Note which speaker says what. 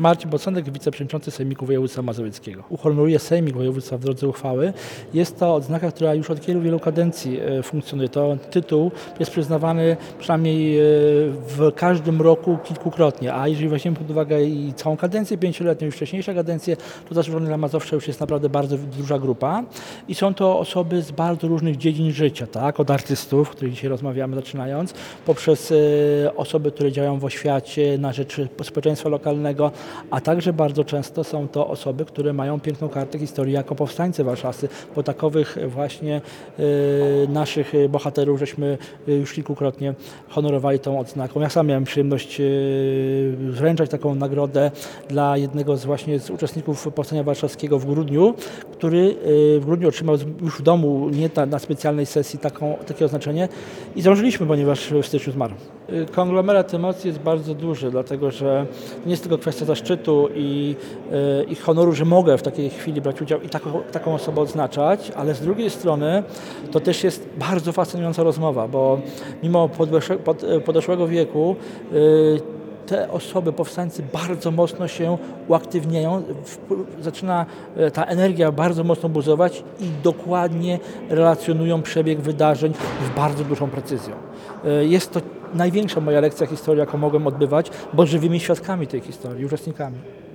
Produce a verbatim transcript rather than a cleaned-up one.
Speaker 1: Marcin Bocanek, wiceprzewodniczący Sejmiku Województwa Mazowieckiego. Uhonoruje Sejmik Województwa w drodze uchwały. Jest to odznaka, która już od wielu, wielu kadencji funkcjonuje. To tytuł jest przyznawany przynajmniej w każdym roku kilkukrotnie, a jeżeli weźmiemy pod uwagę i całą kadencję pięcioletnią i wcześniejsze kadencje, to zasłużonych dla Mazowsza już jest naprawdę bardzo duża grupa i są to osoby z bardzo różnych dziedzin życia, tak? Od artystów, o których dzisiaj rozmawiamy zaczynając, poprzez osoby, które działają w oświacie na rzecz społeczeństwa lokalnego, a także bardzo często są to osoby, które mają piękną kartę historii jako powstańcy warszawscy, bo takowych właśnie y, naszych bohaterów żeśmy już kilkukrotnie honorowali tą odznaką. Ja sam miałem przyjemność y, wręczać taką nagrodę dla jednego z właśnie z uczestników Powstania Warszawskiego w grudniu, który y, w grudniu otrzymał już w domu, nie ta, na specjalnej sesji taką, takie oznaczenie i zdążyliśmy, ponieważ w styczniu zmarł. Konglomerat emocji jest bardzo duży, dlatego że nie jest tylko kwestia zaszczytu i, i honoru, że mogę w takiej chwili brać udział i taką, taką osobę odznaczać, ale z drugiej strony to też jest bardzo fascynująca rozmowa, bo mimo podeszłe, pod, podeszłego wieku te osoby, powstańcy bardzo mocno się uaktywniają, zaczyna ta energia bardzo mocno buzować i dokładnie relacjonują przebieg wydarzeń z bardzo dużą precyzją. Jest to największa moja lekcja historii, jaką mogłem odbywać, bo żywymi świadkami tej historii, uczestnikami.